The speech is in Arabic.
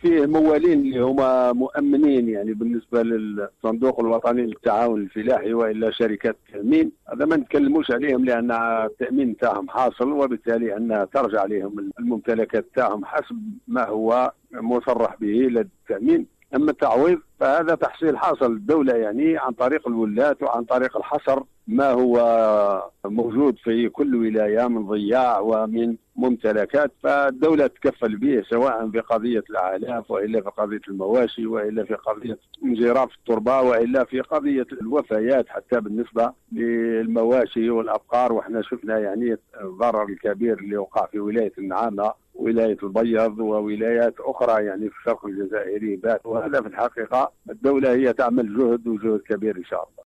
فيه موالين اللي هما مؤمنين يعني بالنسبه للصندوق الوطني للتعاون الفلاحي والا شركات التامين، هذا ما نتكلموش عليهم لان التامين تاعهم حاصل، وبالتالي ان ترجع لهم الممتلكات تاعهم حسب ما هو مصرح به لدى التامين. اما التعويض فهذا تحصيل حاصل الدوله يعني عن طريق الولاة وعن طريق الحصر ما هو موجود في كل ولايه من ضياع ومن ممتلكات، فالدوله تكفل به سواء في قضيه الاعلاف والا في قضيه المواشي والا في قضيه انجراف التربه والا في قضيه الوفيات حتى بالنسبه للمواشي والابقار. واحنا شفنا يعني الضرر الكبير اللي وقع في ولايه النعامه، ولاية البيض وولايات أخرى يعني في الشرق الجزائري بات. وهذا في الحقيقة الدولة هي تعمل جهد وجهد كبير إن شاء الله.